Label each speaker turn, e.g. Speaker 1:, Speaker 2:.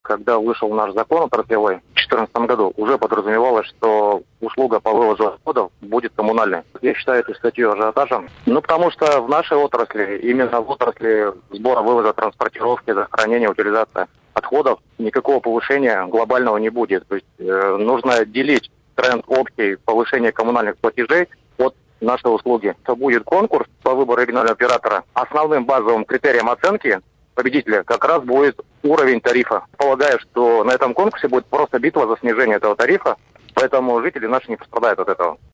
Speaker 1: когда вышел наш закон отраслевой в 2014 году, уже подразумевалось, что услуга по вывозу отходов будет коммунальной. Я считаю эту статью ажиотажем. Потому что в нашей отрасли, именно в отрасли сбора, вывоза, транспортировки, захоронения, утилизации отходов, никакого повышения глобального не будет. То есть нужно делить тренд общий повышения коммунальных платежей от нашей услуги. То будет конкурс по выбору регионального оператора. Основным базовым критерием оценки победителя как раз будет уровень тарифа. Полагаю, что на этом конкурсе будет просто битва за снижение этого тарифа, поэтому жители наши не пострадают от этого.